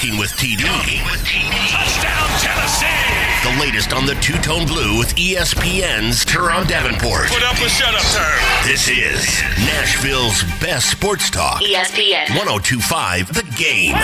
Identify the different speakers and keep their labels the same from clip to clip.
Speaker 1: Talking with TD.
Speaker 2: Touchdown, Tennessee!
Speaker 1: The latest on the Two-Tone Blue with ESPN's Teron Davenport.
Speaker 2: Put up a shut-up turn.
Speaker 1: This is Nashville's best sports talk.
Speaker 3: ESPN
Speaker 1: 102.5 The Game.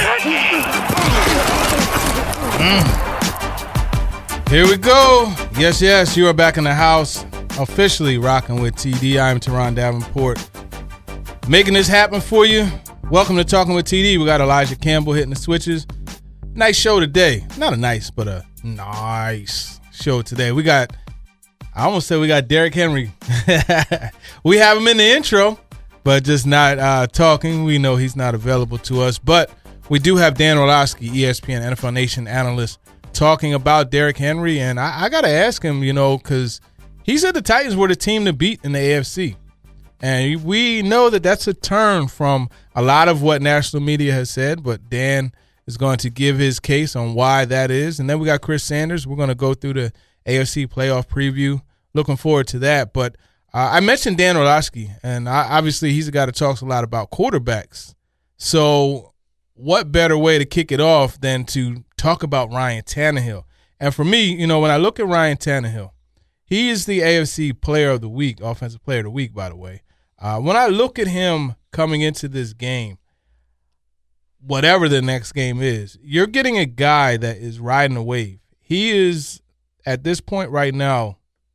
Speaker 4: Here we go. Yes, you are back in the house, officially rocking with TD. I'm Teron Davenport, making this happen for you. Welcome to Talking with TD. We got Elijah Campbell hitting the switches. Nice show today. Not a nice, but a nice show today. I almost said we got Derrick Henry. We have him in the intro, but just not talking. We know he's not available to us, but we do have Dan Orlovsky, ESPN NFL Nation analyst, talking about Derrick Henry. And I got to ask him, because he said the Titans were the team to beat in the AFC. And we know that that's a turn from a lot of what national media has said, but Dan is going to give his case on why that is. And then we got Chris Sanders. We're going to go through the AFC playoff preview. Looking forward to that. But I mentioned Dan Orlovsky, and obviously he's a guy that talks a lot about quarterbacks. So what better way to kick it off than to talk about Ryan Tannehill? And for me, when I look at Ryan Tannehill, he is the AFC Player of the Week, Offensive Player of the Week, by the way. When I look at him coming into this game, whatever the next game is, you're getting a guy that is riding a wave. He is, at this point right now,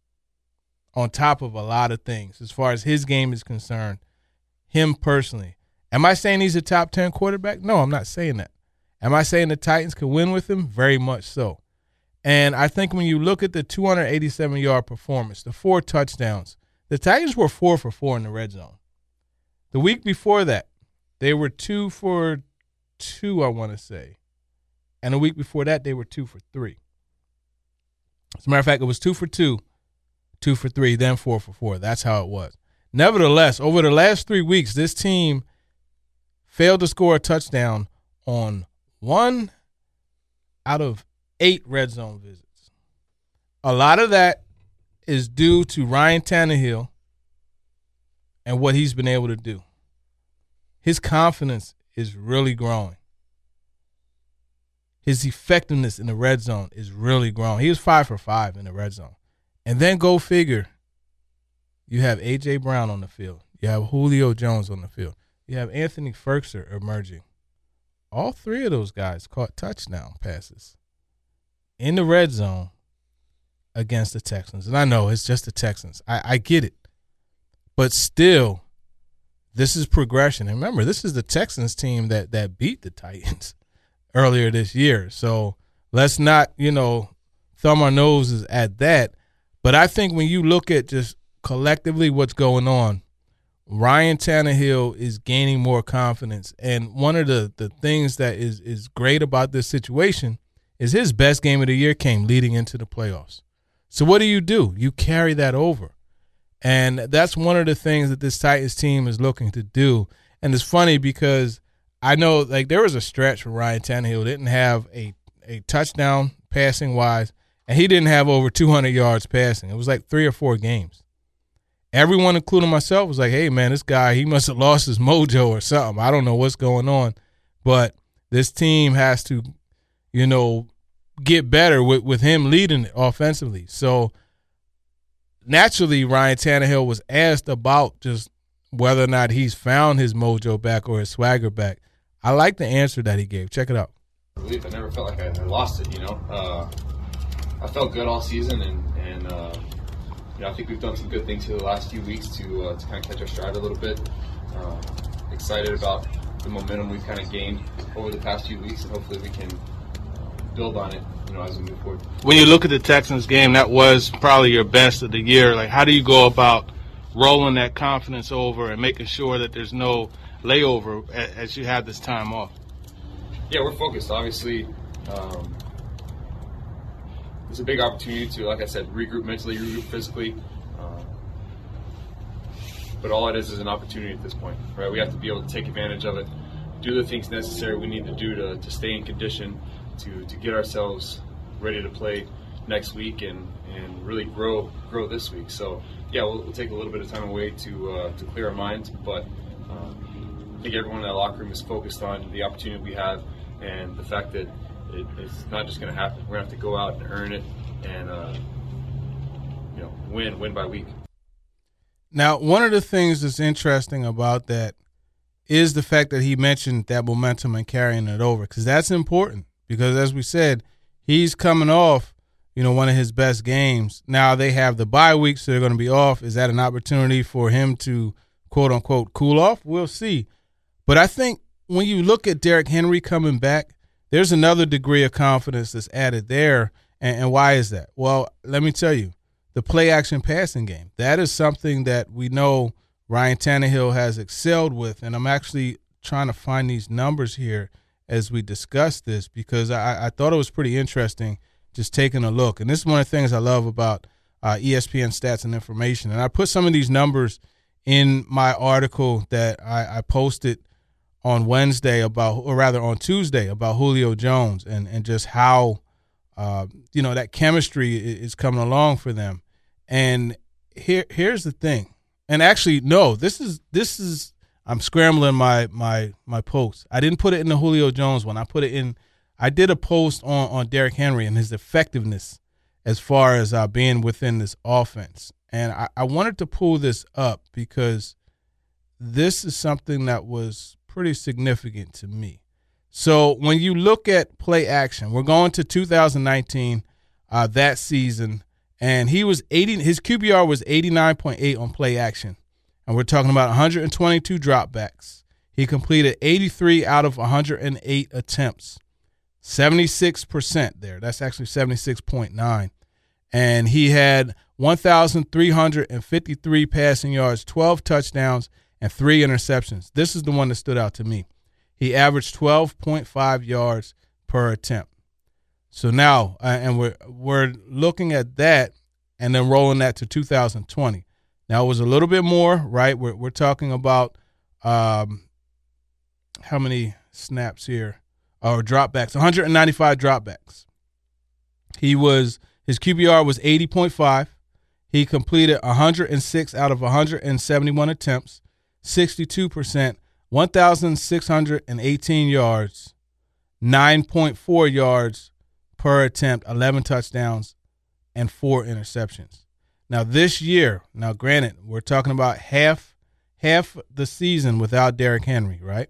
Speaker 4: on top of a lot of things as far as his game is concerned, him personally. Am I saying he's a top 10 quarterback? No, I'm not saying that. Am I saying the Titans can win with him? Very much so. And I think when you look at the 287-yard performance, the 4 touchdowns, the Titans were 4 for 4 in the red zone. The week before that, they were 2 for 2, I want to say. And the week before that, they were 2 for 3. As a matter of fact, it was 2 for 2, 2 for 3, then 4 for 4. That's how it was. Nevertheless, over the last 3 weeks, this team failed to score a touchdown on 1 out of 8 red zone visits. A lot of that is due to Ryan Tannehill and what he's been able to do. His confidence is really growing. His effectiveness in the red zone is really growing. He was 5 for 5 in the red zone. And then go figure, you have A.J. Brown on the field. You have Julio Jones on the field. You have Anthony Ferguson emerging. All 3 of those guys caught touchdown passes in the red zone against the Texans. And I know it's just the Texans. I get it. But still, this is progression. And remember, this is the Texans team that beat the Titans earlier this year. So let's not, thumb our noses at that. But I think when you look at just collectively what's going on, Ryan Tannehill is gaining more confidence. And one of the things that is great about this situation is his best game of the year came leading into the playoffs. So what do? You carry that over. And that's one of the things that this Titans team is looking to do. And it's funny because I know there was a stretch where Ryan Tannehill didn't have a touchdown passing wise, and he didn't have over 200 yards passing. It was 3 or 4 games. Everyone, including myself, was like, hey, man, this guy, he must have lost his mojo or something. I don't know what's going on. But this team has to, get better with him leading it offensively. So naturally, Ryan Tannehill was asked about just whether or not he's found his mojo back or his swagger back. I like the answer that he gave. Check it out.
Speaker 5: I never felt like I lost it, I felt good all season, and I think we've done some good things here the last few weeks to kind of catch our stride a little bit. Excited about the momentum we've kind of gained over the past few weeks, and hopefully we can build on it, as we move forward.
Speaker 4: When you look at the Texans game, that was probably your best of the year. How do you go about rolling that confidence over and making sure that there's no layover as you have this time off?
Speaker 5: Yeah, we're focused. Obviously, it's a big opportunity to, like I said, regroup mentally, regroup physically. But all it is an opportunity at this point, right? We have to be able to take advantage of it, do the things necessary we need to do to stay in condition, to get ourselves ready to play next week and really grow this week. So, yeah, we'll take a little bit of time away to clear our minds, but think everyone in that locker room is focused on the opportunity we have and the fact that it's not just going to happen. We're going to have to go out and earn it and win by week.
Speaker 4: Now, one of the things that's interesting about that is the fact that he mentioned that momentum and carrying it over, because that's important. Because as we said, he's coming off, one of his best games. Now they have the bye week, so they're going to be off. Is that an opportunity for him to, quote unquote, cool off? We'll see. But I think when you look at Derrick Henry coming back, there's another degree of confidence that's added there. And why is that? Well, let me tell you, the play-action passing game, that is something that we know Ryan Tannehill has excelled with. And I'm actually trying to find these numbers here as we discuss this, because I thought it was pretty interesting just taking a look. And this is one of the things I love about ESPN Stats and Information. And I put some of these numbers in my article that I posted on Wednesday on Tuesday about Julio Jones and just how, that chemistry is coming along for them. And here's the thing. And actually, no, this is I'm scrambling my post. I didn't put it in the Julio Jones one. I did a post on Derrick Henry and his effectiveness as far as being within this offense. And I wanted to pull this up because this is something that was pretty significant to me. So when you look at play action, we're going to 2019, that season, and his QBR was 89.8 on play action. And we're talking about 122 dropbacks. He completed 83 out of 108 attempts, 76% there. That's actually 76.9. And he had 1,353 passing yards, 12 touchdowns, and 3 interceptions. This is the one that stood out to me. He averaged 12.5 yards per attempt. So now, and we're looking at that and then rolling that to 2020. Now, it was a little bit more, right? We're talking about how many snaps here? Or dropbacks, 195 dropbacks. His QBR was 80.5. He completed 106 out of 171 attempts, 62%, 1,618 yards, 9.4 yards per attempt, 11 touchdowns, and 4 interceptions. Now, this year, granted, we're talking about half the season without Derrick Henry, right?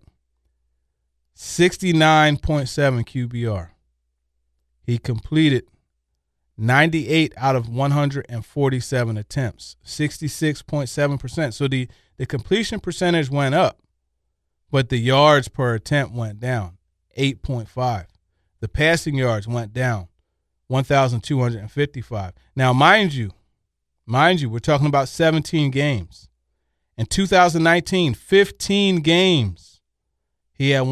Speaker 4: 69.7 QBR. He completed 98 out of 147 attempts, 66.7%. So the completion percentage went up, but the yards per attempt went down, 8.5. The passing yards went down, 1,255. Now, mind you, we're talking about 17 games. In 2019, 15 games, he had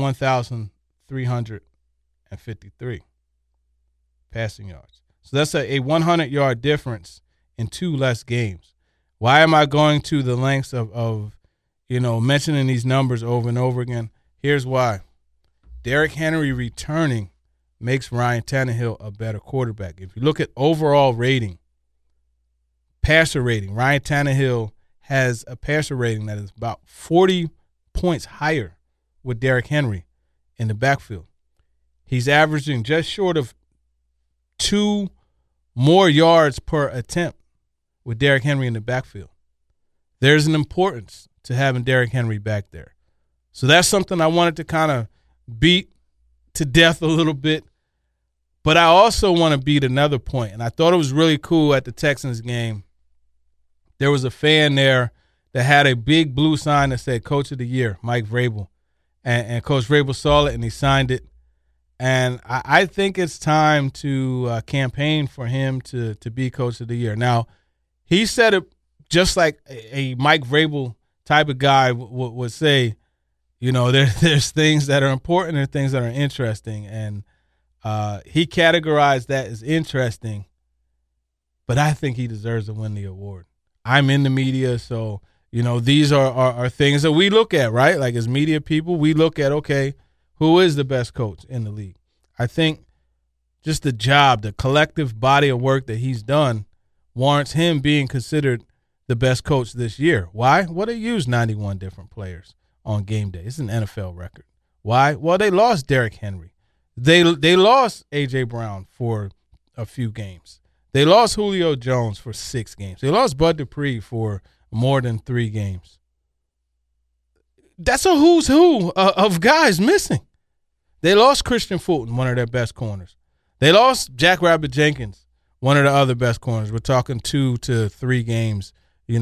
Speaker 4: 1,353 passing yards. So that's a 100-yard difference in 2 less games. Why am I going to the lengths of mentioning these numbers over and over again? Here's why. Derrick Henry returning makes Ryan Tannehill a better quarterback. If you look at overall rating, passer rating, Ryan Tannehill has a passer rating that is about 40 points higher with Derrick Henry in the backfield. He's averaging just short of 2 more yards per attempt with Derrick Henry in the backfield. There's an importance to having Derrick Henry back there. So that's something I wanted to kind of beat to death a little bit. But I also want to beat another point, and I thought it was really cool at the Texans game. There was a fan there that had a big blue sign that said Coach of the Year, Mike Vrabel. And Coach Vrabel saw it, and he signed it. And I think it's time to campaign for him to be Coach of the Year. Now, he said it just like a Mike Vrabel type of guy would say, there's things that are important and things that are interesting. And he categorized that as interesting, but I think he deserves to win the award. I'm in the media, so, these are things that we look at, right? Like as media people, we look at, okay, who is the best coach in the league? I think just the collective body of work that he's done warrants him being considered the best coach this year. Why? Well, they used 91 different players on game day. It's an NFL record. Why? Well, they lost Derrick Henry. They lost A.J. Brown for a few games. They lost Julio Jones for 6 games. They lost Bud Dupree for more than 3 games. That's a who's who of guys missing. They lost Christian Fulton, one of their best corners. They lost Jackrabbit Jenkins, one of the other best corners. We're talking 2 to 3 games,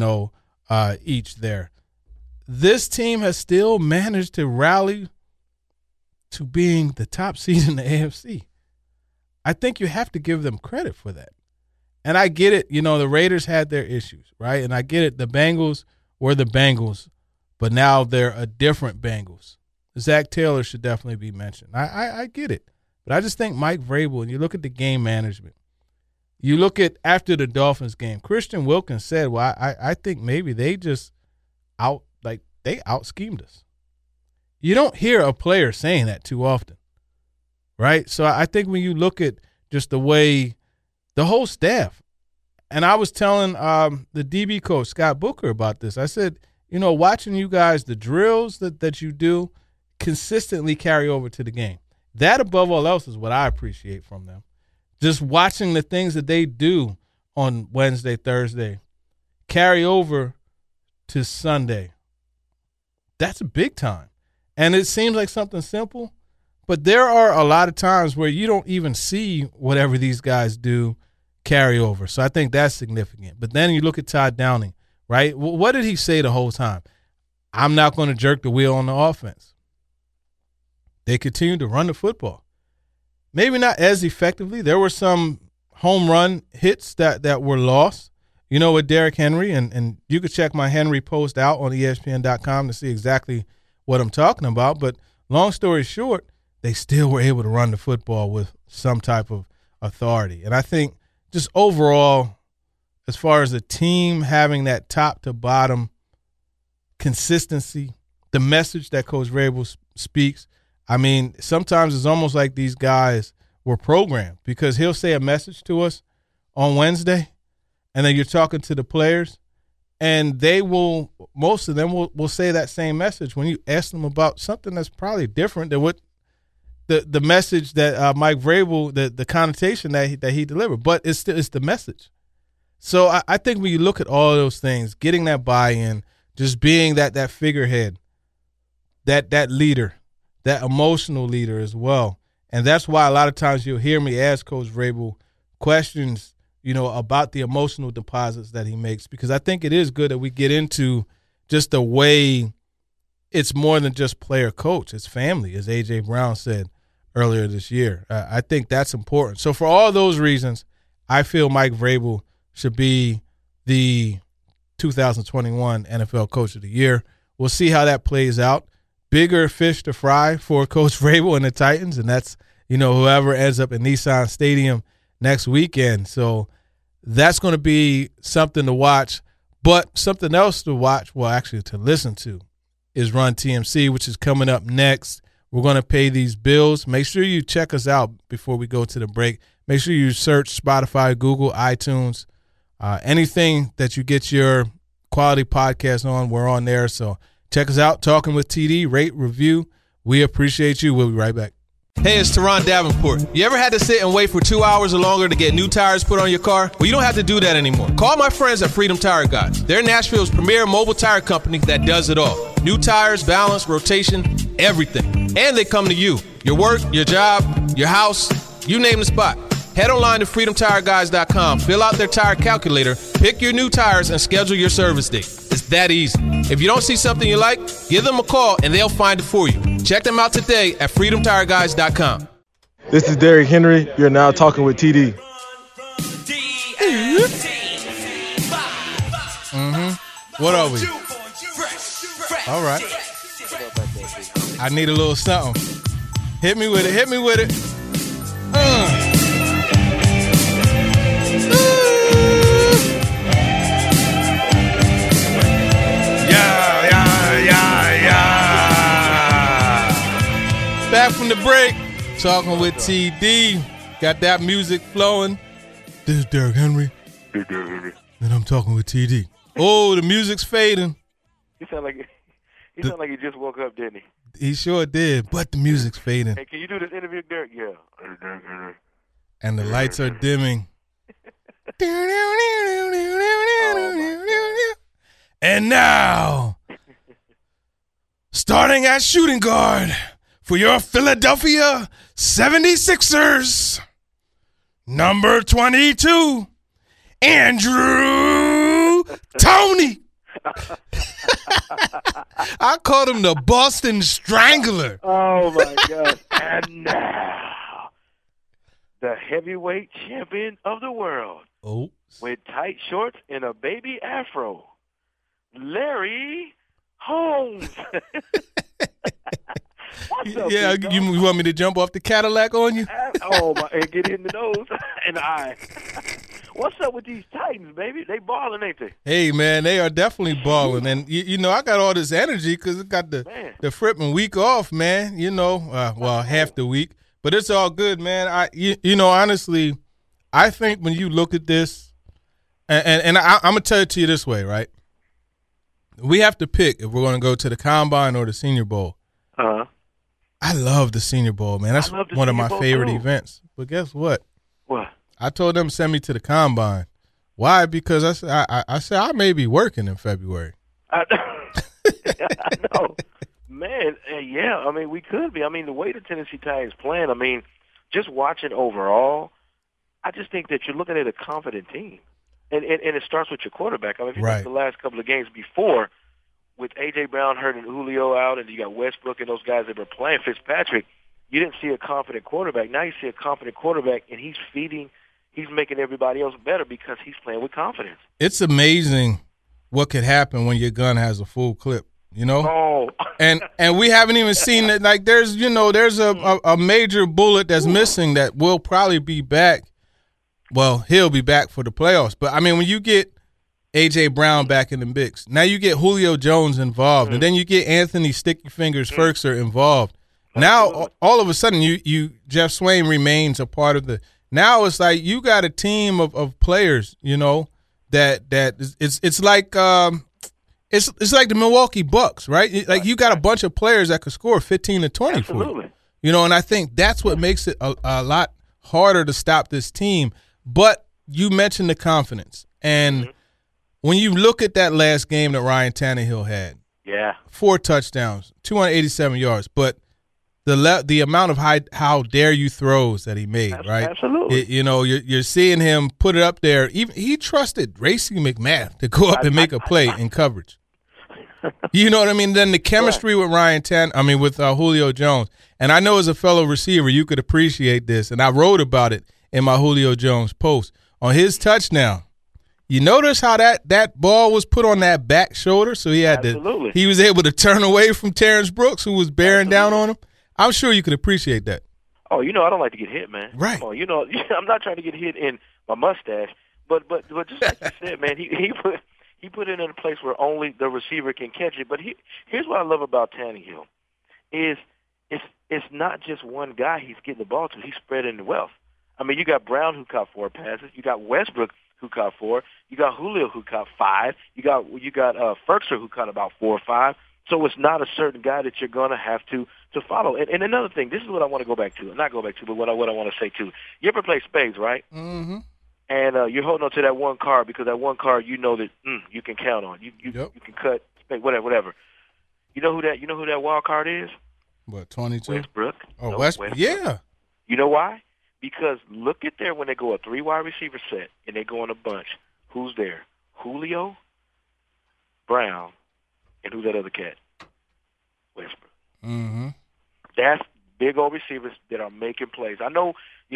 Speaker 4: each there. This team has still managed to rally to being the top seed in the AFC. I think you have to give them credit for that. And I get it, the Raiders had their issues, right? And I get it, the Bengals were the Bengals, but now they're a different Bengals. Zach Taylor should definitely be mentioned. I get it. But I just think Mike Vrabel, and you look at the game management, you look at after the Dolphins game, Christian Wilkins said, well, I think maybe they just out-schemed us. You don't hear a player saying that too often, right? So I think when you look at just the way the whole staff, and I was telling the DB coach, Scott Booker, about this. I said, watching you guys, the drills that you do consistently carry over to the game. That, above all else, is what I appreciate from them. Just watching the things that they do on Wednesday, Thursday, carry over to Sunday. That's a big time. And it seems like something simple, but there are a lot of times where you don't even see whatever these guys do carry over. So I think that's significant. But then you look at Todd Downing, right? What did he say the whole time? I'm not going to jerk the wheel on the offense. They continue to run the football. Maybe not as effectively. There were some home run hits that were lost, with Derrick Henry. And you could check my Henry post out on ESPN.com to see exactly what I'm talking about. But long story short, they still were able to run the football with some type of authority. And I think just overall, as far as the team having that top to bottom consistency, the message that Coach Vrabel speaks, I mean, sometimes it's almost like these guys were programmed, because he'll say a message to us on Wednesday, and then you're talking to the players, and most of them will say that same message when you ask them about something that's probably different than what the message that Mike Vrabel, the connotation that he delivered. But it's the message. So I think when you look at all those things, getting that buy-in, just being that figurehead, that leader, that emotional leader as well. And that's why a lot of times you'll hear me ask Coach Vrabel questions, about the emotional deposits that he makes, because I think it is good that we get into just the way it's more than just player coach. It's family, as A.J. Brown said earlier this year. I think that's important. So for all those reasons, I feel Mike Vrabel should be the 2021 NFL Coach of the Year. We'll see how that plays out. Bigger fish to fry for Coach Vrabel and the Titans, and that's, whoever ends up in Nissan Stadium next weekend. So that's going to be something to watch. But something else to watch, well, actually to listen to, is Run TMC, which is coming up next. We're going to pay these bills. Make sure you check us out before we go to the break. Make sure you search Spotify, Google, iTunes, anything that you get your quality podcast on, we're on there. So check us out, Talking with TD, rate, review. We appreciate you. We'll be right back.
Speaker 3: Hey, it's Teron Davenport. You ever had to sit and wait for 2 hours or longer to get new tires put on your car? Well, you don't have to do that anymore. Call my friends at Freedom Tire Guys. They're Nashville's premier mobile tire company that does it all. New tires, balance, rotation, everything. And they come to you. Your work, your job, your house, you name the spot. Head online to freedomtireguys.com, fill out their tire calculator, pick your new tires, and schedule your service date. It's that easy. If you don't see something you like, give them a call and they'll find it for you. Check them out today at freedomtireguys.com.
Speaker 6: This is Derrick Henry. You're now talking with TD.
Speaker 4: What are we? All right. I need a little something. Hit me with it. Hit me with it. Back from the break, Talking with TD. Got that music flowing. This is Derrick Henry. And I'm talking with TD. Oh, the music's fading.
Speaker 7: He sound like He sounded like he just woke up, didn't he?
Speaker 4: He sure did, but the music's fading.
Speaker 7: Hey, can you do this interview, Derek? Yeah.
Speaker 4: And the lights are dimming. And now, starting at shooting guard for your Philadelphia 76ers, number 22, Andrew Toney. I called him the Boston Strangler.
Speaker 7: Oh, my God. And now, the heavyweight champion of the world.
Speaker 4: Oh.
Speaker 7: With tight shorts and a baby afro, Larry Holmes. What's up,
Speaker 4: Yeah, you want me to jump off the Cadillac on you?
Speaker 7: Oh, my, and get in the nose and the eye. What's up with these Titans, baby? They balling, ain't they?
Speaker 4: Hey, man, they are definitely balling. And, you know, I got all this energy because I got the Frippin' week off, man. You know, well, half the week. But it's all good, man. You know, honestly, I think when you look at this, and I'm going to tell it to you this way, right? We have to pick if we're going to go to the Combine or the Senior Bowl.
Speaker 7: Uh-huh.
Speaker 4: I love the Senior Bowl, man. That's one of my favorite events. But guess what?
Speaker 7: What?
Speaker 4: I told them to send me to the Combine. Why? Because I said I may be working in February.
Speaker 7: I know. Man, yeah, I mean, we could be. I mean, the way the Tennessee Titans playing, I mean, just watching overall, I just think that you're looking at a confident team. And it starts with your quarterback. I mean, if you look at the last couple of games before, with A.J. Brown hurt and Julio out, and you got Westbrook and those guys that were playing Fitzpatrick, you didn't see a confident quarterback. Now you see a confident quarterback, and he's making everybody else better because he's playing with confidence.
Speaker 4: It's amazing what could happen when your gun has a full clip, you know?
Speaker 7: Oh.
Speaker 4: And we haven't even seen it. Like, there's a major bullet that's missing that will probably be back. Well, he'll be back for the playoffs. But, I mean, when you get A.J. Brown back in the mix, now you get Julio Jones involved, and then you get Anthony Sticky Fingers Firkser involved. Now, all of a sudden, you Jeff Swain remains a part of the – now it's like you got a team of players, you know, that it's like it's like the Milwaukee Bucks, right? Like you got a bunch of players that could score 15 to 20 for you. You know, and I think that's what makes it a lot harder to stop this team. But you mentioned the confidence. And when you look at that last game that Ryan Tannehill had, 4 touchdowns, 287 yards, but the amount of how dare you throws that he made, right?
Speaker 7: Absolutely.
Speaker 4: You know, you're seeing him put it up there. Even he trusted Racing McMath to go up and make a play in coverage. You know what I mean? Then the chemistry with with Julio Jones. And I know as a fellow receiver, you could appreciate this. And I wrote about it in my Julio Jones post. On his touchdown, you notice how that ball was put on that back shoulder? So he had he was able to turn away from Terrence Brooks, who was bearing down on him. I'm sure you could appreciate that.
Speaker 7: Oh, you know, I don't like to get hit, man.
Speaker 4: Right.
Speaker 7: Come on, you know, I'm not trying to get hit in my mustache, but just like you said, man, he put it in a place where only the receiver can catch it. But here's what I love about Tannehill is it's not just one guy he's getting the ball to. He's spreading the wealth. I mean, you got Brown who caught 4 passes. You got Westbrook who caught 4. You got Julio who caught 5. You got Firkser who caught about 4 or 5. So it's not a certain guy that you're going to have to follow. And another thing, this is what I want to go back to. Not go back to, but what I want to say too. You ever play spades, right?
Speaker 4: Mm-hmm.
Speaker 7: And you're holding on to that one card because that one card you know that you can count on. You can cut, whatever. You know who that wild card is?
Speaker 4: What, 22?
Speaker 7: Westbrook.
Speaker 4: Oh, Westbrook. Yeah.
Speaker 7: You know why? Because look at there when they go a 3 wide receiver set and they go in a bunch. Who's there? Julio, Brown, and who's that other cat? Westbrook.
Speaker 4: Mm-hmm.
Speaker 7: That's big old receivers that are making plays. I know,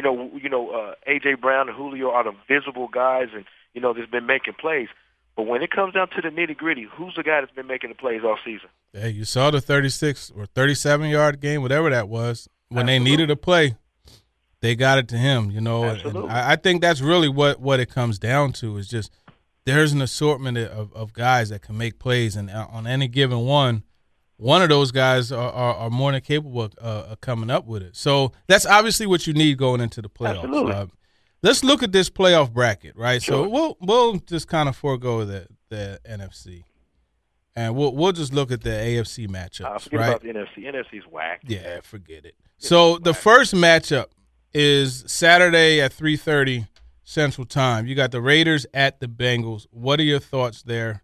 Speaker 7: A.J. Brown and Julio are the visible guys, and that's been making plays. But when it comes down to the nitty gritty, who's the guy that's been making the plays all season?
Speaker 4: Hey, you saw the 36 or 37-yard game, whatever that was, when they needed a play. They got it to him, And I think that's really what it comes down to is just there's an assortment of guys that can make plays, and on any given one of those guys are more than capable of coming up with it. So that's obviously what you need going into the playoffs.
Speaker 7: Absolutely.
Speaker 4: Let's look at this playoff bracket, right?
Speaker 7: Sure.
Speaker 4: So we'll just kind of forego the NFC. And we'll just look at the AFC matchups,
Speaker 7: forget
Speaker 4: right?
Speaker 7: about the NFC. NFC's whack.
Speaker 4: Yeah, forget it. So the first matchup is Saturday at 3:30 Central Time. You got the Raiders at the Bengals. What are your thoughts there?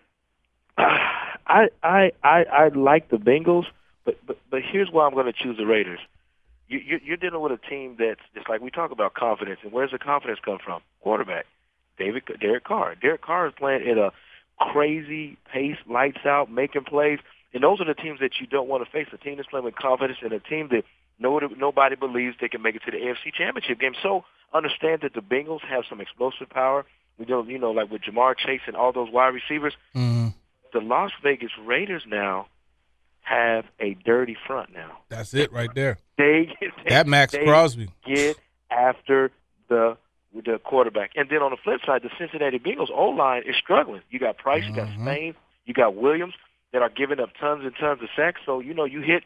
Speaker 7: I like the Bengals, but here's why I'm going to choose the Raiders. You're dealing with a team that's just like we talk about confidence, and where's the confidence come from? Quarterback, Derek Carr. Derek Carr is playing at a crazy pace, lights out, making plays, and those are the teams that you don't want to face. A team that's playing with confidence and a team that nobody believes they can make it to the AFC Championship game. So understand that the Bengals have some explosive power. We don't, like with Jamar Chase and all those wide receivers.
Speaker 4: Mm-hmm.
Speaker 7: The Las Vegas Raiders now have a dirty front now.
Speaker 4: That's it right there.
Speaker 7: They
Speaker 4: Max Crosby.
Speaker 7: Get after the quarterback. And then on the flip side, the Cincinnati Bengals O-line is struggling. You got Price, you got Spain, you got Williams that are giving up tons and tons of sacks. So, you hit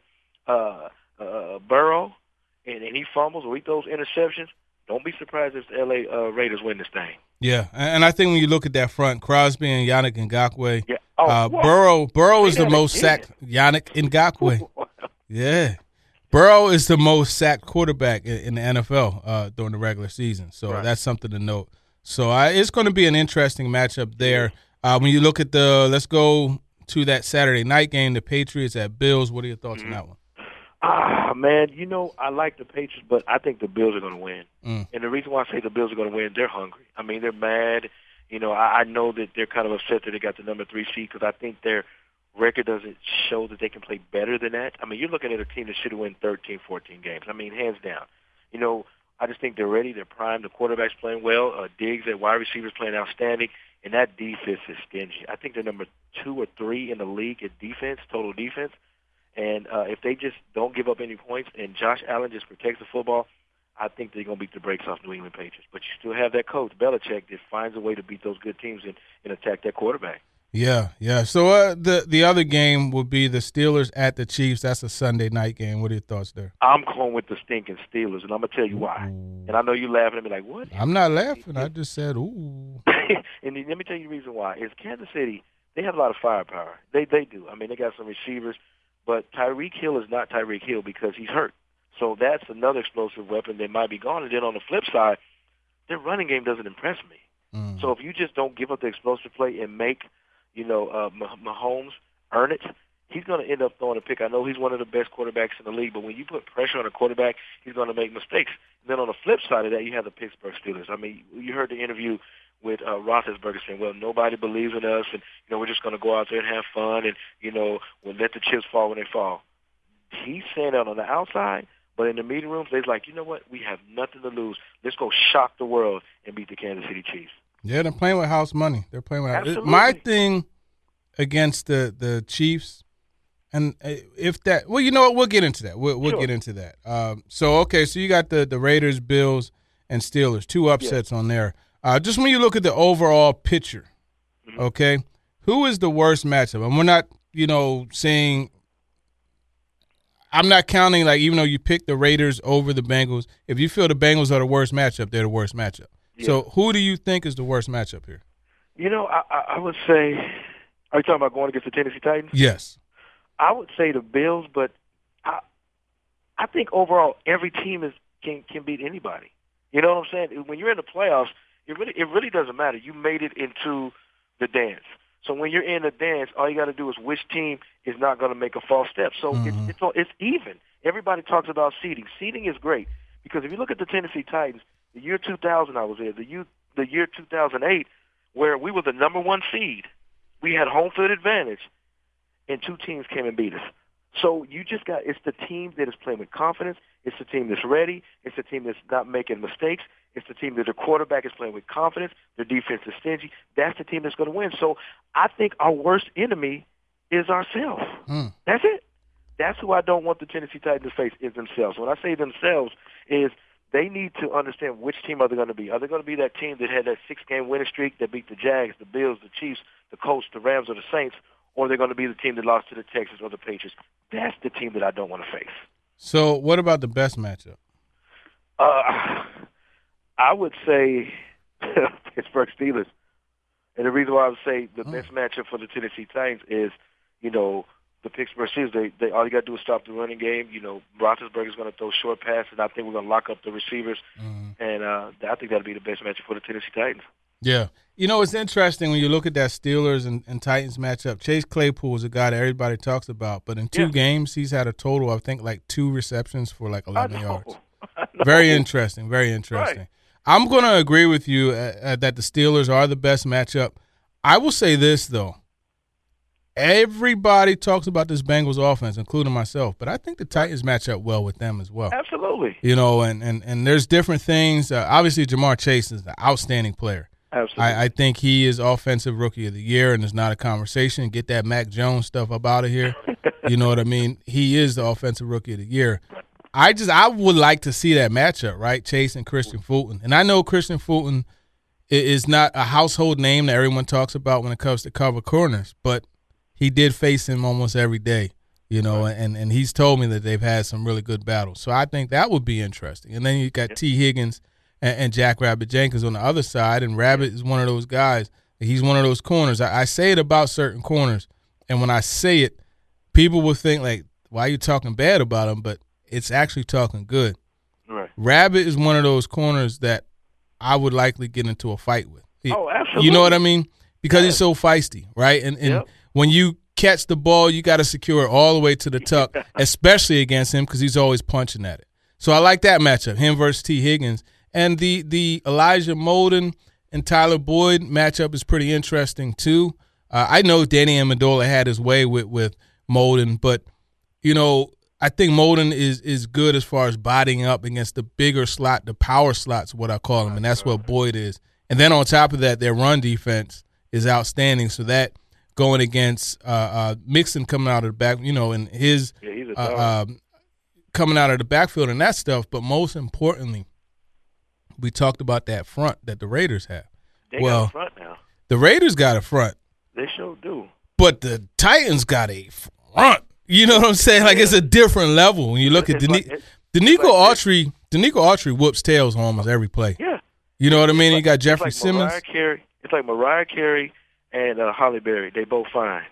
Speaker 7: Burrow and he fumbles or he throws interceptions. Don't be surprised if the L.A. Raiders win this thing.
Speaker 4: Yeah, and I think when you look at that front, Crosby and Yannick Ngakoue,
Speaker 7: yeah.
Speaker 4: Burrow is the most sacked. Yannick Ngakoue. Yeah. Burrow is the most sacked quarterback in the NFL during the regular season. So that's something to note. So it's going to be an interesting matchup there. When you look at let's go to that Saturday night game, the Patriots at Bills. What are your thoughts on that one?
Speaker 7: Man, I like the Patriots, but I think the Bills are going to win. And the reason why I say the Bills are going to win, they're hungry. I mean, they're mad. I know that they're kind of upset that they got the number 3 seed because I think their record doesn't show that they can play better than that. I mean, you're looking at a team that should have won 13, 14 games. I mean, hands down. I just think they're ready. They're primed. The quarterback's playing well. Diggs at wide receivers playing outstanding. And that defense is stingy. I think they're number 2 or 3 in the league at defense, total defense. And if they just don't give up any points and Josh Allen just protects the football, I think they're going to beat the brakes off New England Patriots. But you still have that coach, Belichick, that finds a way to beat those good teams and attack that quarterback.
Speaker 4: Yeah. So the other game would be the Steelers at the Chiefs. That's a Sunday night game. What are your thoughts there?
Speaker 7: I'm going with the stinking Steelers, and I'm going to tell you why. And I know you're laughing at me like, what?
Speaker 4: I'm not laughing. I just said, ooh.
Speaker 7: And let me tell you the reason why. Is Kansas City, they have a lot of firepower. They do. I mean, they got some receivers. But Tyreek Hill is not Tyreek Hill because he's hurt. So that's another explosive weapon that might be gone. And then on the flip side, their running game doesn't impress me. So if you just don't give up the explosive play and make, Mahomes earn it, he's going to end up throwing a pick. I know he's one of the best quarterbacks in the league, but when you put pressure on a quarterback, he's going to make mistakes. And then on the flip side of that, you have the Pittsburgh Steelers. I mean, you heard the interview with Roethlisberger saying, well, nobody believes in us, and, we're just going to go out there and have fun, and, we'll let the chips fall when they fall. He's saying that on the outside, but in the meeting rooms, they're like, you know what? We have nothing to lose. Let's go shock the world and beat the Kansas City Chiefs.
Speaker 4: Yeah, they're playing with house money. They're playing with
Speaker 7: Absolutely.
Speaker 4: My thing against the Chiefs, and if that – well, you know what? We'll get into that. We'll get into that. So you got the Raiders, Bills, and Steelers, 2 upsets on there. Just when you look at the overall picture, okay, who is the worst matchup? And we're not, saying – I'm not counting, like, even though you picked the Raiders over the Bengals, if you feel the Bengals are the worst matchup, they're the worst matchup. Yeah. So who do you think is the worst matchup here?
Speaker 7: I would say – are you talking about going against the Tennessee Titans?
Speaker 4: Yes.
Speaker 7: I would say the Bills, but I think overall every team can beat anybody. You know what I'm saying? When you're in the playoffs, it really doesn't matter. You made it into the dance. So when you're in the dance, all you got to do is which team is not going to make a false step. So it's even. Everybody talks about seeding. Seeding is great because if you look at the Tennessee Titans, the year 2000 I was there, the year 2008, where we were the number 1 seed, we had home field advantage, and 2 teams came and beat us. So you just got – it's the team that is playing with confidence. It's the team that's ready. It's the team that's not making mistakes. It's the team that the quarterback is playing with confidence. Their defense is stingy. That's the team that's going to win. So I think our worst enemy is ourselves. That's it. That's who I don't want the Tennessee Titans to face is themselves. When I say themselves is they need to understand which team are they going to be. Are they going to be that team that had that 6-game winning streak that beat the Jags, the Bills, the Chiefs, the Colts, the Rams, or the Saints, or they're going to be the team that lost to the Texans or the Patriots? That's the team that I don't want to face.
Speaker 4: So what about the best matchup?
Speaker 7: I would say Pittsburgh Steelers. And the reason why I would say the best matchup for the Tennessee Titans is, the Pittsburgh Steelers. They all you got to do is stop the running game. Roethlisberger's going to throw short passes, and I think we're going to lock up the receivers. And I think that'll be the best matchup for the Tennessee Titans.
Speaker 4: Yeah. It's interesting when you look at that Steelers and Titans matchup. Chase Claypool is a guy that everybody talks about, but in 2 games, he's had a total, I think, 2 receptions for 11 yards. Very interesting. Very interesting. Right. I'm going to agree with you that the Steelers are the best matchup. I will say this, though. Everybody talks about this Bengals offense, including myself, but I think the Titans match up well with them as well.
Speaker 7: Absolutely.
Speaker 4: And there's different things. Obviously, Jamar Chase is an outstanding player.
Speaker 7: Absolutely.
Speaker 4: I think he is Offensive Rookie of the Year, and it's not a conversation. Get that Mac Jones stuff up out of here. You know what I mean? He is the Offensive Rookie of the Year. I would like to see that matchup, right? Chase and Christian Fulton. And I know Christian Fulton is not a household name that everyone talks about when it comes to cover corners, but he did face him almost every day, and he's told me that they've had some really good battles. So I think that would be interesting. And then you got T. Higgins and Jack Rabbit Jenkins on the other side, and Rabbit is one of those guys. He's one of those corners. I say it about certain corners, and when I say it, people will think, why are you talking bad about him? But it's actually talking good.
Speaker 7: Right.
Speaker 4: Rabbit is one of those corners that I would likely get into a fight with.
Speaker 7: Absolutely.
Speaker 4: You know what I mean? Because he's so feisty, right? And when you catch the ball, you got to secure it all the way to the tuck, especially against him because he's always punching at it. So I like that matchup, him versus T. Higgins. And the Elijah Molden and Tyler Boyd matchup is pretty interesting too. I know Danny Amendola had his way with Molden, but, I think Molden is good as far as bodying up against the bigger slot, the power slots, what I call them, and that's what Boyd is. And then on top of that, their run defense is outstanding. So that going against Mixon coming out of the back, and his coming out of the backfield and that stuff. But most importantly, we talked about that front that the Raiders have.
Speaker 7: They got a front now.
Speaker 4: The Raiders got a front.
Speaker 7: They sure do.
Speaker 4: But the Titans got a front. You know what I'm saying? It's a different level when you look at Denico Autry. Denico Autry whoops tails on almost every play.
Speaker 7: Yeah.
Speaker 4: You know what I mean? You got Jeffrey Simmons.
Speaker 7: It's like Mariah Carey and Halle Berry. They both fine.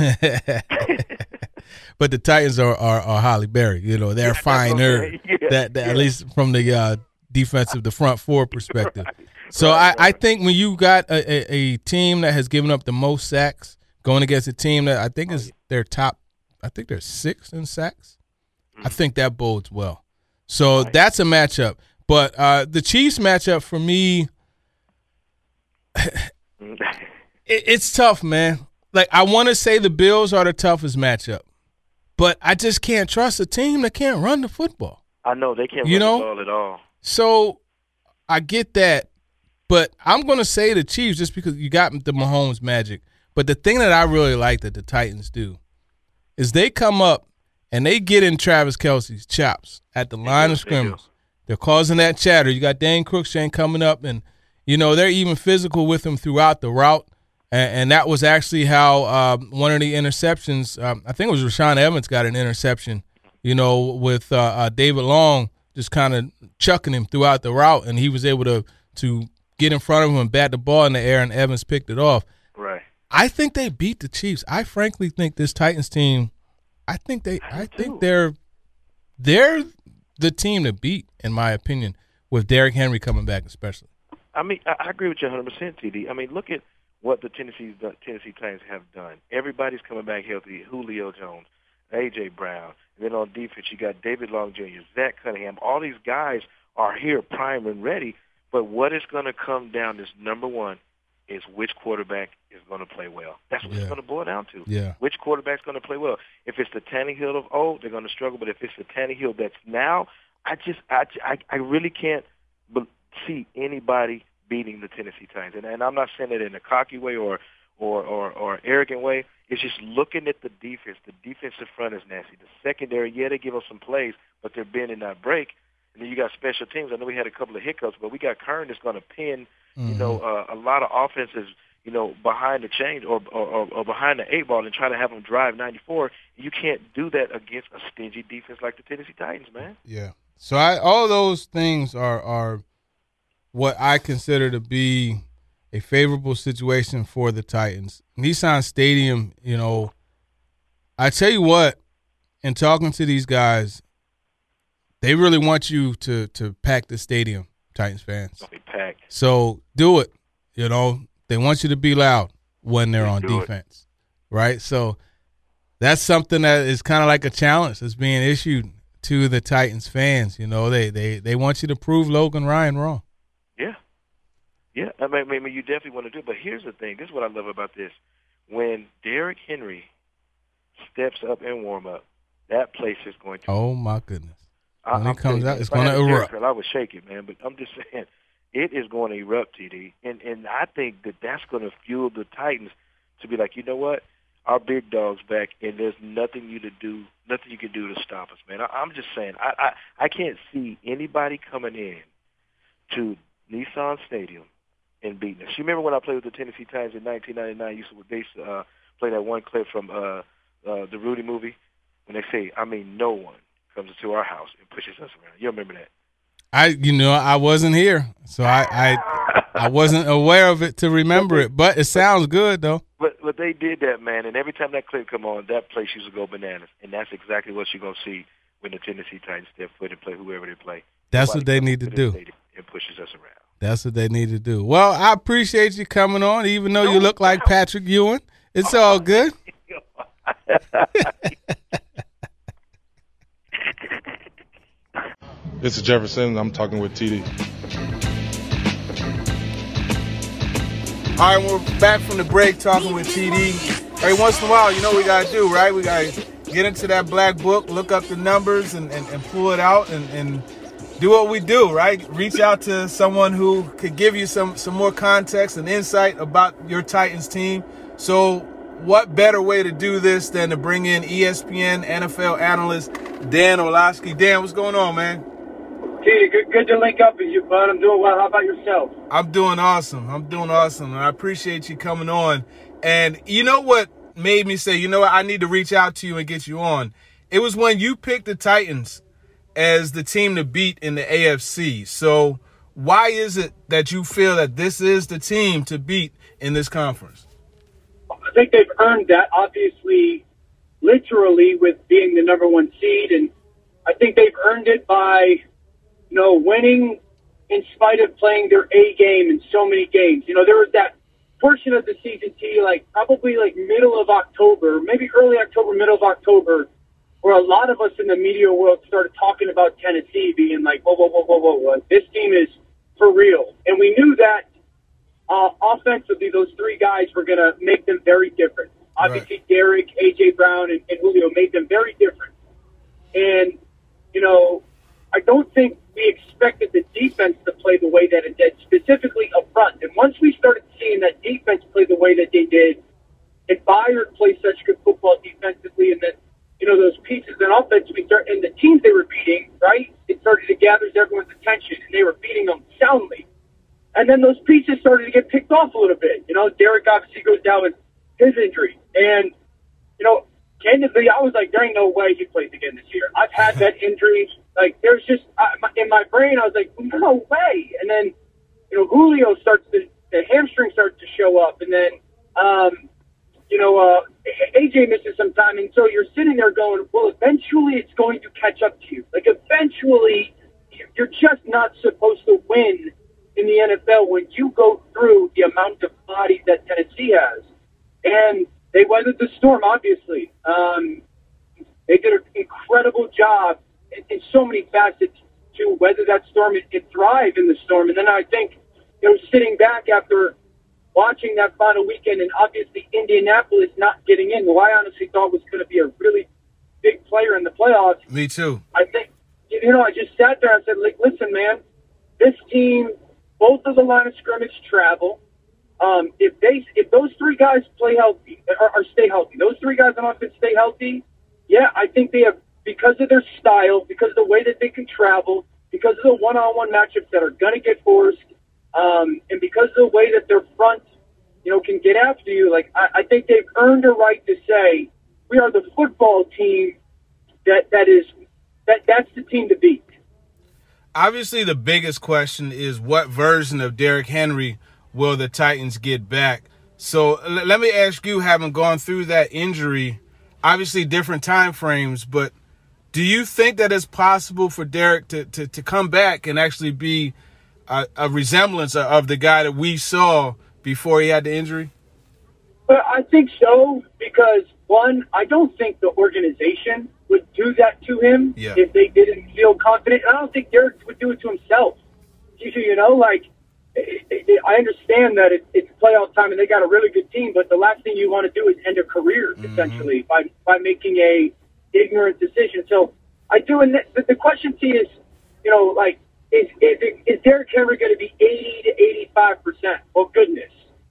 Speaker 4: But the Titans are Halle Berry. They're finer. That at least from the the front four perspective.
Speaker 7: Right.
Speaker 4: So I think when you got a team that has given up the most sacks going against a team that I think is their top, I think they're 6th in sacks. I think that bodes well. So that's a matchup. But the Chiefs matchup for me, it's tough, man. I want to say the Bills are the toughest matchup, but I just can't trust a team that can't run the football.
Speaker 7: I know they can't run the ball at all.
Speaker 4: So I get that, but I'm going to say the Chiefs just because you got the Mahomes magic. But the thing that I really like that the Titans do is they come up and they get in Travis Kelce's chops at the line of scrimmage. They're causing that chatter. You got Dane Cruikshank coming up, and, they're even physical with him throughout the route. And that was actually how one of the interceptions, I think it was Rashaan Evans got an interception, with David Long just kind of chucking him throughout the route, and he was able to get in front of him and bat the ball in the air, and Evans picked it off.
Speaker 7: Right.
Speaker 4: I think they beat the Chiefs. I frankly think this Titans team, I think they're the team to beat, in my opinion, with Derrick Henry coming back especially.
Speaker 7: I mean, I agree with you 100%, TD. I mean, look at what the Tennessee Titans have done. Everybody's coming back healthy. Julio Jones, A.J. Brown. And then on defense, you got David Long Jr., Zach Cunningham. All these guys are here primed and ready. But what is going to come down is, number one, is which quarterback is going to play well. That's what it's going to boil down to.
Speaker 4: Yeah.
Speaker 7: Which quarterback's going to play well. If it's the Tannehill of old, they're going to struggle. But if it's the Tannehill that's now, I really can't see anybody beating the Tennessee Titans. And I'm not saying it in a cocky way or arrogant way. It's just looking at the defense. The defensive front is nasty. The secondary, they give us some plays, but they're bending that break. And then you got special teams. I know we had a couple of hiccups, but we got Kern that's going to pin, a lot of offenses, behind the chains or behind the 8-ball and try to have them drive 94. You can't do that against a stingy defense like the Tennessee Titans, man.
Speaker 4: Yeah. So all those things are what I consider to be a favorable situation for the Titans. Nissan Stadium, you know, I tell you what, in talking to these guys, they really want you to pack the stadium, Titans fans.
Speaker 7: It'll be packed.
Speaker 4: So do it. You know, they want you to be loud when they're on defense, right? So that's something that is kind of like a challenge that's being issued to the Titans fans. You know, they want you to prove Logan Ryan wrong.
Speaker 7: Yeah, I mean, you definitely want to do it. But here's the thing. This is what I love about this. When Derrick Henry steps up in warm-up, that place is going to –
Speaker 4: oh, my goodness. When he comes out, it's going to erupt.
Speaker 7: I was shaking, man, but I'm just saying it is going to erupt, TD. And I think that's going to fuel the Titans to be like, you know what? Our big dog's back, and there's nothing you can do to stop us, man. I'm just saying, I can't see anybody coming in to Nissan Stadium and beating us. You remember when I played with the Tennessee Titans in 1999? They used to play that one clip from the Rudy movie when they say, I mean, no one comes to our house and pushes us around. You remember that?
Speaker 4: I wasn't here, so I wasn't aware of it to remember it. But it sounds good, though.
Speaker 7: But they did that, man, and every time that clip come on, that place used to go bananas. And that's exactly what you're going to see when the Tennessee Titans step foot and play whoever they play.
Speaker 4: That's what they need to do.
Speaker 7: And pushes us around.
Speaker 4: That's what they need to do. Well, I appreciate you coming on, even though you look like Patrick Ewing. It's all good.
Speaker 6: This is Jefferson. I'm talking with TD.
Speaker 4: All right, we're back from the break talking with TD. Every once in a while, you know what we got to do, right? We got to get into that black book, look up the numbers, and pull it out and do what we do, right? Reach out to someone who could give you some more context and insight about your Titans team. So what better way to do this than to bring in ESPN NFL analyst Dan Orlovsky. Dan, what's going on, man?
Speaker 8: Hey, good to link up with you, bud. I'm doing well. How about yourself?
Speaker 4: I'm doing awesome. And I appreciate you coming on. And you know what made me say, you know what, I need to reach out to you and get you on? It was when you picked the Titans as the team to beat in the AFC. So why is it that you feel that this is the team to beat in this conference?
Speaker 8: I think they've earned that, obviously, literally, with being the number one seed. And I think they've earned it by, winning in spite of playing their A game in so many games. There was that portion of the season, probably middle of October, maybe early October, middle of October, where a lot of us in the media world started talking about Tennessee being like, whoa, this team is for real. And we knew that offensively, those three guys were going to make them very different. Obviously, right. Derek, A.J. Brown, and Julio made them very different. And, I don't think we expected the defense to play the way that it did, specifically up front. And once we started seeing that defense play the way that they did, and Byard play such good football defensively, and then, those pieces in offense, and the teams they were beating, right, it started to gather everyone's attention, and they were beating them soundly. And then those pieces started to get picked off a little bit. Derek obviously goes down with his injury. And, candidly, I was like, there ain't no way he plays again this year. I've had that injury. There's just, in my brain, I was like, no way. And then, Julio the hamstring starts to show up. And then, AJ misses some time. And so you're sitting there going, well, eventually it's going to catch up to you. Eventually, you're just not supposed to win in the NFL when you go through the amount of bodies that Tennessee has. And they weathered the storm, obviously. They did an incredible job in so many facets to weather that storm and thrive in the storm. And then I think, sitting back after watching that final weekend and obviously Indianapolis not getting in, who I honestly thought was going to be a really big player in the playoffs.
Speaker 4: Me too.
Speaker 8: I think, I just sat there and said, listen, man, this team, both of the line of scrimmage travel. If those three guys play healthy or stay healthy, those three guys on offense stay healthy, yeah, I think they have, because of their style, because of the way that they can travel, because of the one-on-one matchups that are going to get forced, and because of the way that their front, can get after you, I think they've earned a right to say, we are the football team that's the team to beat.
Speaker 4: Obviously, the biggest question is what version of Derrick Henry will the Titans get back? So let me ask you, having gone through that injury, obviously different time frames, but do you think that it's possible for Derek to come back and actually be a resemblance of the guy that we saw before he had the injury?
Speaker 8: Well, I think so, because, one, I don't think the organization would do that to him if they didn't feel confident. And I don't think Derek would do it to himself. You know, like, I understand that it's playoff time and they got a really good team, but the last thing you want to do is end a career, essentially, by making a ignorant decision. So I do, and the question to you is, you know, like, is Derrick Henry going to be 80 to 85%? Well, goodness.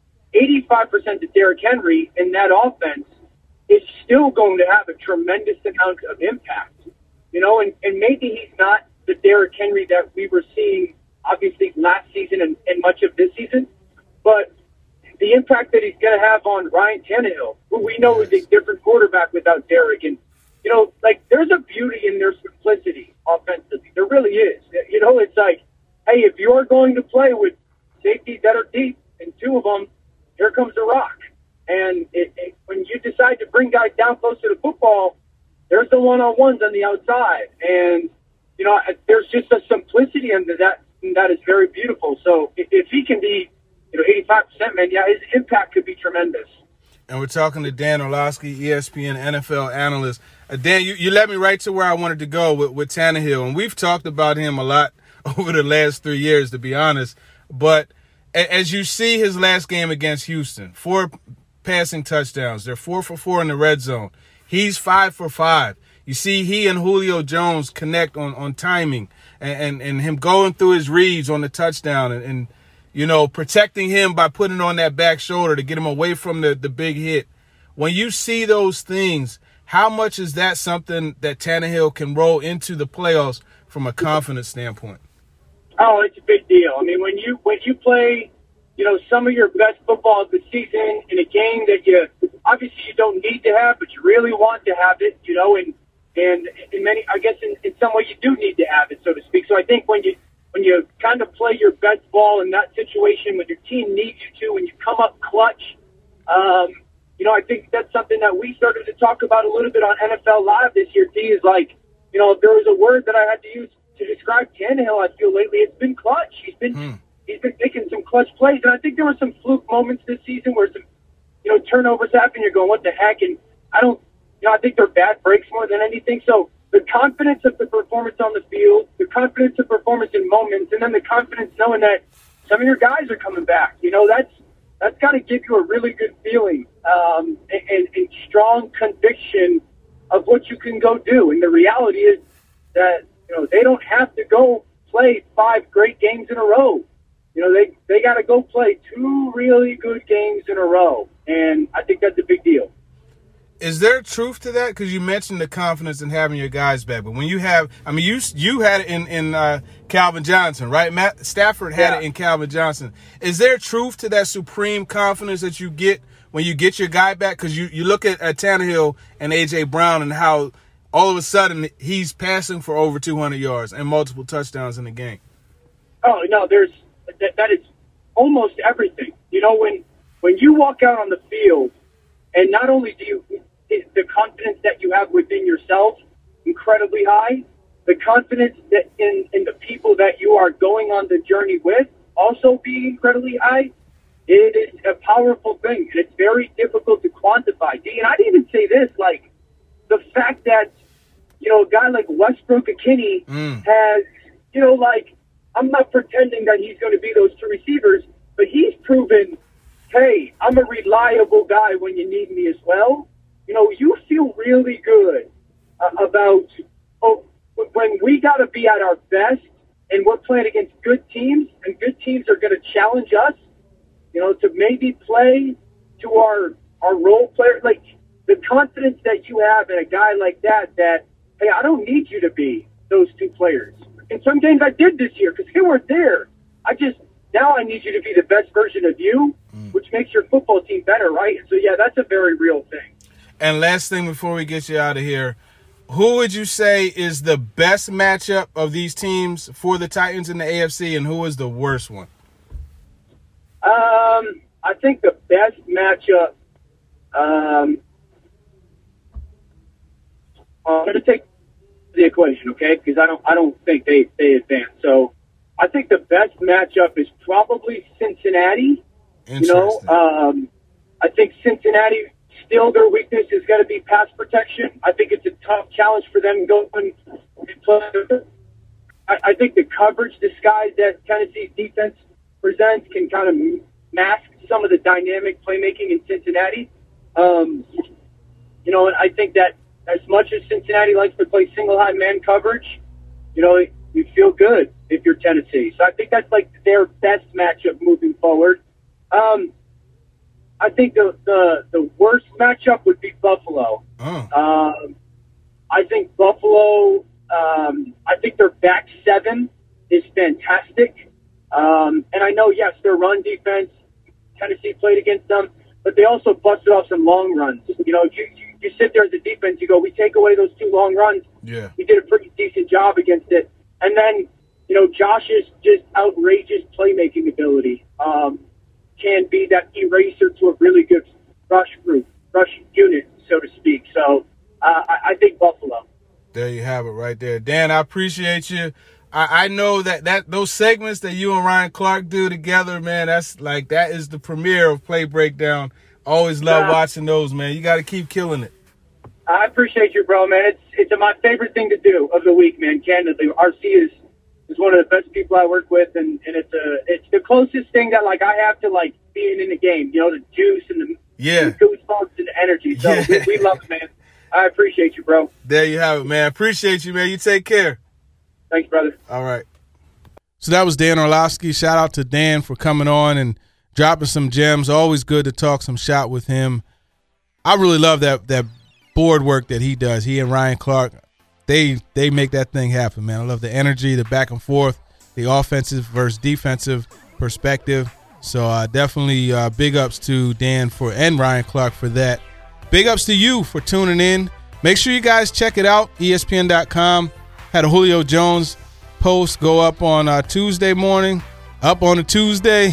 Speaker 8: 85% to Derrick Henry in that offense is still going to have a tremendous amount of impact. You know, and maybe he's not the Derrick Henry that we were seeing, obviously, last season and much of this season, but the impact that he's going to have on Ryan Tannehill, who we know is a different quarterback without Derrick. And, you know, like, there's a beauty in their simplicity offensively. There really is. You know, it's like, hey, if you're going to play with safeties that are deep, and two of them, here comes the rock. And when you decide to bring guys down close to the football, there's the one-on-ones on the outside. And, you know, there's just a simplicity into that, and that is very beautiful. So if he can be, you know, 85%, man, yeah, his impact could be tremendous.
Speaker 4: And we're talking to Dan Orlovsky, ESPN NFL analyst. Dan, you led me right to where I wanted to go with Tannehill. And we've talked about him a lot over the last 3 years, to be honest. But as you see his last game against Houston, 4 passing touchdowns. They're 4 for 4 in the red zone. He's 5 for 5. You see he and Julio Jones connect on timing and him going through his reads on the touchdown and you know, protecting him by putting on that back shoulder to get him away from the big hit. When you see those things, how much is that something that Tannehill can roll into the playoffs from a confidence standpoint?
Speaker 8: Oh, it's a big deal. I mean, when you play, you know, some of your best football of the season in a game that you obviously you don't need to have, but you really want to have it, you know, and in many, I guess in some way you do need to have it, so to speak. So I think when you kind of play your best ball in that situation, when your team needs you to, when you come up clutch, you know, I think that's something that we started to talk about a little bit on NFL Live this year, T, is like, you know, if there was a word that I had to use to describe Tannehill, I feel lately, it's been clutch. He's been making some clutch plays, and I think there were some fluke moments this season where some, you know, turnovers happen. You're going, what the heck? And I think they're bad breaks more than anything. So the confidence of the performance on the field, the confidence of performance in moments, and then the confidence knowing that some of your guys are coming back. You know, that's got to give you a really good feeling and strong conviction of what you can go do. And the reality is that, you know, they don't have to go play 5 great games in a row. You know, they got to go play 2 really good games in a row. And I think that's a big deal.
Speaker 4: Is there truth to that? Because you mentioned the confidence in having your guys back, but when you have, I mean, you had it in Calvin Johnson, right? Matt Stafford had it in Calvin Johnson. Is there truth to that supreme confidence that you get when you get your guy back? Because you look at Tannehill and A.J. Brown and how all of a sudden he's passing for over 200 yards and multiple touchdowns in the game.
Speaker 8: Oh, no, that is almost everything. You know, when you walk out on the field, and not only is the confidence that you have within yourself incredibly high, the confidence that in the people that you are going on the journey with also being incredibly high, it is a powerful thing, and it's very difficult to quantify. And I'd even say this, like, the fact that, you know, a guy like Westbrook-Ikhine has, you know, like, I'm not pretending that he's going to be those 2 receivers, but he's proven, hey, I'm a reliable guy when you need me as well. You know, you feel really good about when we got to be at our best and we're playing against good teams, and good teams are going to challenge us, you know, to maybe play to our role player. Like, the confidence that you have in a guy like that, hey, I don't need you to be those 2 players. In some games I did this year because they weren't there. Now I need you to be the best version of you, which makes your football team better, right? So, yeah, that's a very real thing.
Speaker 4: And last thing before we get you out of here, who would you say is the best matchup of these teams for the Titans in the AFC, and who is the worst one?
Speaker 8: I think the best matchup. I'm going to take the equation, okay? Because I don't think they advance. So I think the best matchup is probably Cincinnati. You know, I think Cincinnati still their weakness is going to be pass protection. I think it's a tough challenge for them going and play. I think the coverage disguise that Tennessee's defense presents can kind of mask some of the dynamic playmaking in Cincinnati. You know, and I think that as much as Cincinnati likes to play single high man coverage, you know, you feel good if you're Tennessee. So I think that's like their best matchup moving forward. I think the worst matchup would be Buffalo. I think Buffalo, I think their back seven is fantastic. And I know, yes, their run defense, Tennessee played against them, but they also busted off some long runs. You know, you sit there as a defense, you go, we take away those 2 long runs.
Speaker 4: Yeah.
Speaker 8: We did a pretty decent job against it. And then, you know, Josh's just outrageous playmaking ability can be that eraser to a really good rush unit, so to speak. So I think Buffalo.
Speaker 4: There you have it right there. Dan, I appreciate you. I know that those segments that you and Ryan Clark do together, man, that is the premiere of Play Breakdown. Always love watching those, man. You got to keep killing it.
Speaker 8: I appreciate you, bro, man. It's my favorite thing to do of the week, man. Candidly, RC is one of the best people I work with, and it's the closest thing that like I have to like being in the game. You know, the juice and the goosebumps and the energy. So we love it, man. I appreciate you, bro.
Speaker 4: There you have it, man. Appreciate you, man. You take care.
Speaker 8: Thanks, brother.
Speaker 4: All right. So that was Dan Orlovsky. Shout out to Dan for coming on and dropping some gems. Always good to talk some shot with him. I really love that board work that he does. He and Ryan Clark, they make that thing happen, man. I love the energy, the back and forth, the offensive versus defensive perspective. So definitely big ups to Dan and Ryan Clark for that. Big ups to you for tuning in. Make sure you guys check it out, ESPN.com. Had a Julio Jones post go up on Tuesday morning. Up on a Tuesday.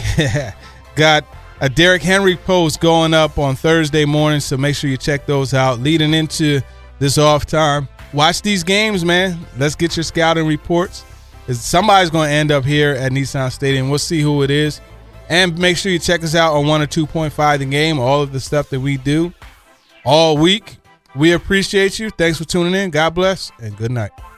Speaker 4: Got a Derrick Henry post going up on Thursday morning, so make sure you check those out. Leading into this off time, watch these games, man. Let's get your scouting reports. Somebody's going to end up here at Nissan Stadium. We'll see who it is. And make sure you check us out on 102.5 The Game, all of the stuff that we do all week. We appreciate you. Thanks for tuning in. God bless, and good night.